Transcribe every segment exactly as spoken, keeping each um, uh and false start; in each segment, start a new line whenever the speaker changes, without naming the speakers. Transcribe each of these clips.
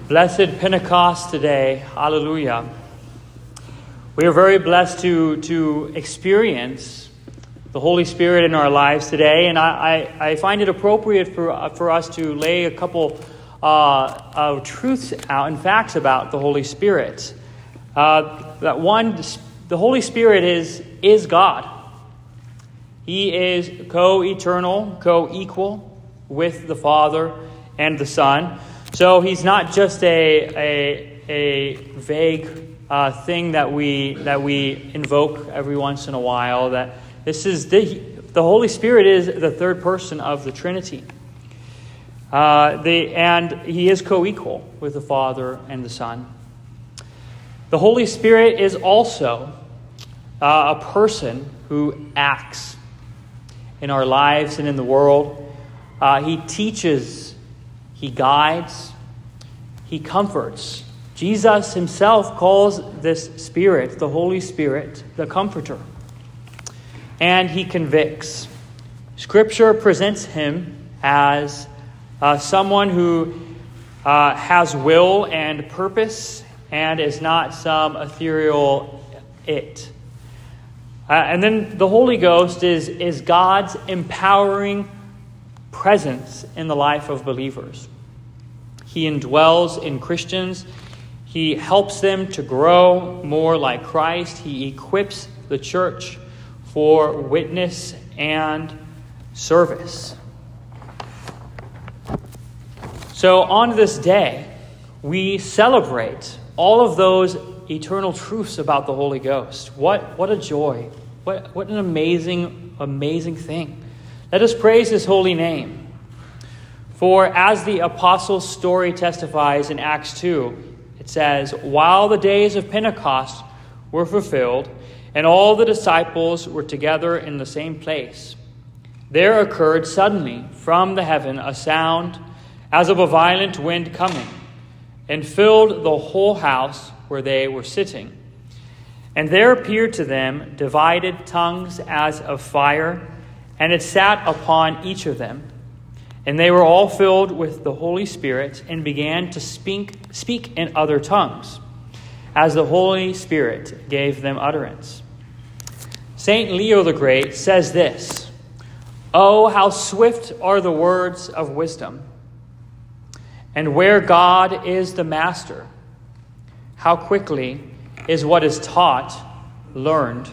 Blessed Pentecost today. Hallelujah. We are very blessed to, to experience the Holy Spirit in our lives today. And I, I, I find it appropriate for, for us to lay a couple uh, of truths out and facts about the Holy Spirit. Uh, that one, the Holy Spirit is, is God. He is co-eternal, co-equal with the Father and the Son. So he's not just a a, a vague uh, thing that we that we invoke every once in a while. That this is the the Holy Spirit is the third person of the Trinity. Uh, the and he is co-equal with the Father and the Son. The Holy Spirit is also uh, a person who acts in our lives and in the world. Uh, he teaches. He guides, he comforts. Jesus himself calls this Spirit, the Holy Spirit, the Comforter. And he convicts. Scripture presents him as uh, someone who uh, has will and purpose and is not some ethereal it. Uh, and then the Holy Ghost is, is God's empowering presence in the life of believers. He indwells in Christians. He helps them to grow more like Christ. He equips the church for witness and service. So on this day, we celebrate all of those eternal truths about the Holy Ghost. What, what a joy. What, what an amazing, amazing thing. Let us praise his holy name. For as the apostles' story testifies in Acts two, it says, while the days of Pentecost were fulfilled, and all the disciples were together in the same place, there occurred suddenly from the heaven a sound as of a violent wind coming, and filled the whole house where they were sitting. And there appeared to them divided tongues as of fire, and it sat upon each of them. And they were all filled with the Holy Spirit and began to speak, speak in other tongues, as the Holy Spirit gave them utterance. Saint Leo the Great says this, "Oh, how swift are the words of wisdom, and where God is the master, how quickly is what is taught learned.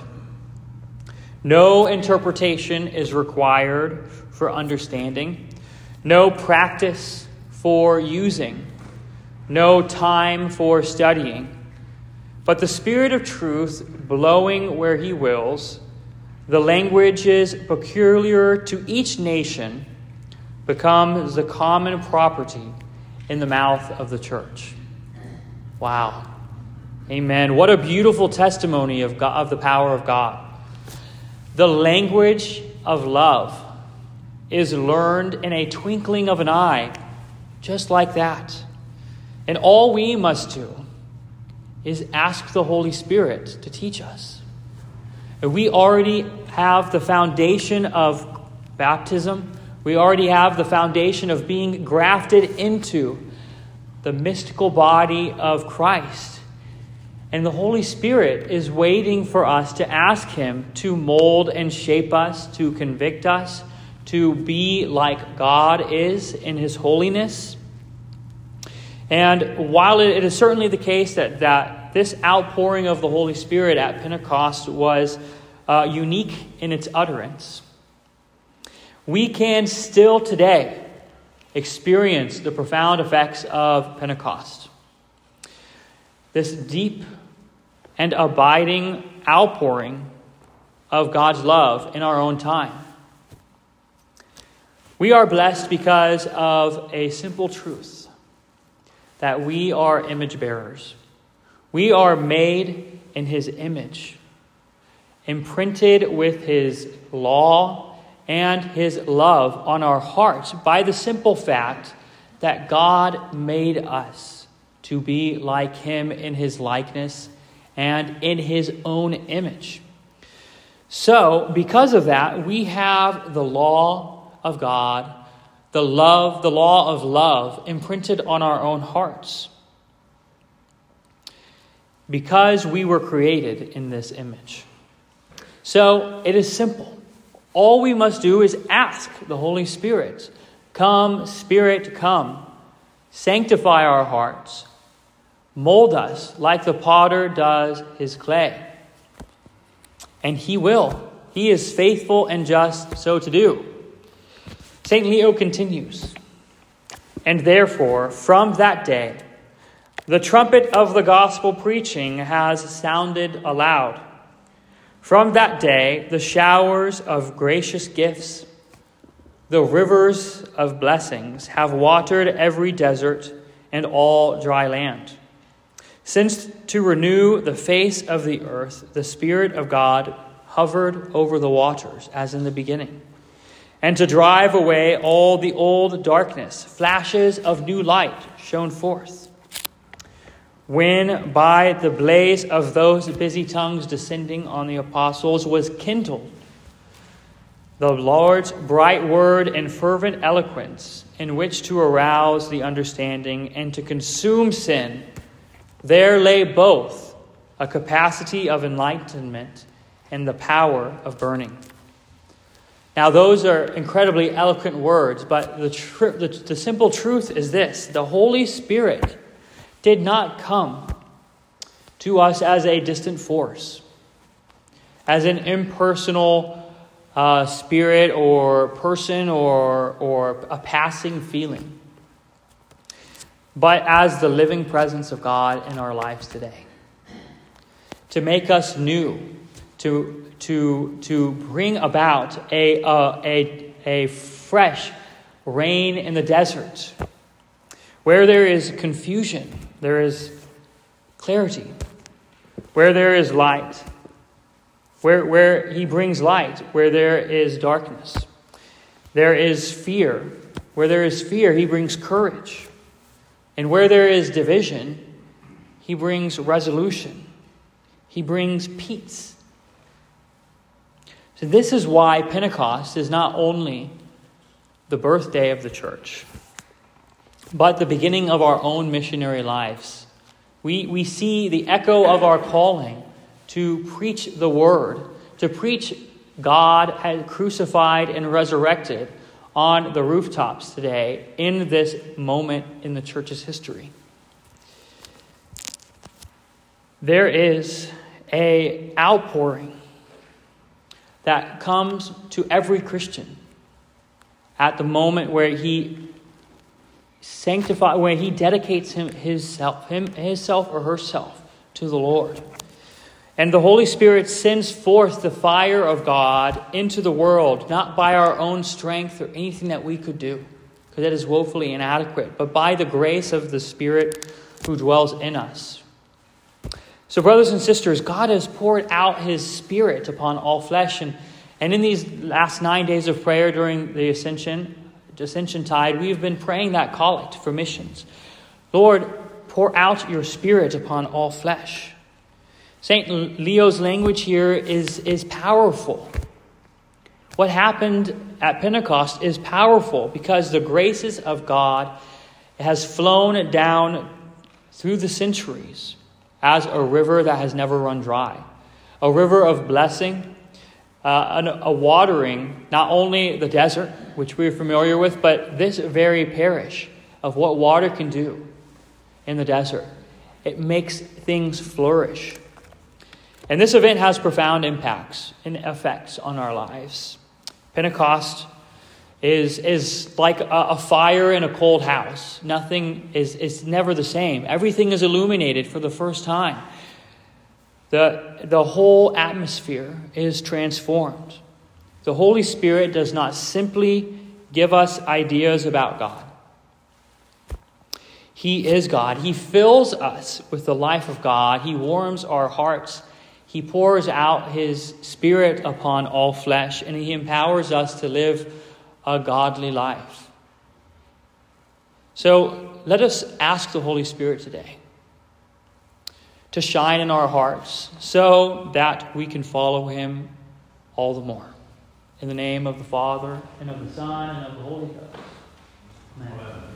No interpretation is required for understanding, no practice for using, no time for studying. But the Spirit of truth blowing where he wills, the languages peculiar to each nation becomes the common property in the mouth of the church." Wow. Amen. What a beautiful testimony of God, of the power of God. The language of love is learned in a twinkling of an eye, just like that. And all we must do is ask the Holy Spirit to teach us. And we already have the foundation of baptism. We already have the foundation of being grafted into the mystical body of Christ. And the Holy Spirit is waiting for us to ask him to mold and shape us, to convict us, to be like God is in his holiness. And while it is certainly the case that, that this outpouring of the Holy Spirit at Pentecost was uh, unique in its utterance, we can still today experience the profound effects of Pentecost. This deep and abiding outpouring of God's love in our own time. We are blessed because of a simple truth, that we are image bearers. We are made in his image, imprinted with his law and his love on our hearts by the simple fact that God made us to be like him in his likeness and in his own image. So, because of that, we have the law of God, the love, the law of love imprinted on our own hearts. because we were created in this image. So it is simple. All we must do is ask the Holy Spirit, "Come, Spirit, come. Sanctify our hearts. Mold us like the potter does his clay." And he will. He is faithful and just so to do. Saint Leo continues, "And therefore, from that day, the trumpet of the gospel preaching has sounded aloud. From that day, the showers of gracious gifts, the rivers of blessings have watered every desert and all dry land. Since to renew the face of the earth, the Spirit of God hovered over the waters as in the beginning, and to drive away all the old darkness, flashes of new light shone forth. When by the blaze of those busy tongues descending on the apostles was kindled the Lord's bright word and fervent eloquence in which to arouse the understanding and to consume sin, there lay both a capacity of enlightenment and the power of burning." Now, those are incredibly eloquent words, but the, tr- the, the simple truth is this: the Holy Spirit did not come to us as a distant force, as an impersonal uh, spirit or person or, or a passing feeling, but as the living presence of God in our lives today, to make us new, to, to, to bring about a, uh, a, a fresh rain in the desert. Where there is confusion, there is clarity. Where there is light, where, where he brings light, where there is darkness, there is fear. Where there is fear, he brings courage. And where there is division, he brings resolution. He brings peace. So this is why Pentecost is not only the birthday of the church, but the beginning of our own missionary lives. We, we see the echo of our calling to preach the word, to preach God had crucified and resurrected on the rooftops today in this moment in the church's history. There is an outpouring that comes to every Christian at the moment where he sanctify, where he dedicates him, his self, him, himself or herself to the Lord. And the Holy Spirit sends forth the fire of God into the world, not by our own strength or anything that we could do, because that is woefully inadequate, but by the grace of the Spirit who dwells in us. So, brothers and sisters, God has poured out his Spirit upon all flesh. And, and in these last nine days of prayer during the Ascension, Ascension Tide, we've been praying that collect for missions. Lord, pour out your Spirit upon all flesh. Saint Leo's language here is, is powerful. What happened at Pentecost is powerful because the graces of God has flown down through the centuries as a river that has never run dry. A river of blessing, uh, a watering not only the desert, which we're familiar with, but this very parish of what water can do in the desert. It makes things flourish. And this event has profound impacts and effects on our lives. Pentecost is, is like a, a fire in a cold house. Nothing is, is never the same. Everything is illuminated for the first time. The, the whole atmosphere is transformed. The Holy Spirit does not simply give us ideas about God. He is God. He fills us with the life of God. He warms our hearts. He pours out his Spirit upon all flesh, and he empowers us to live a godly life. So let us ask the Holy Spirit today to shine in our hearts so that we can follow him all the more. In the name of the Father, and of the Son, and of the Holy Ghost. Amen. Amen.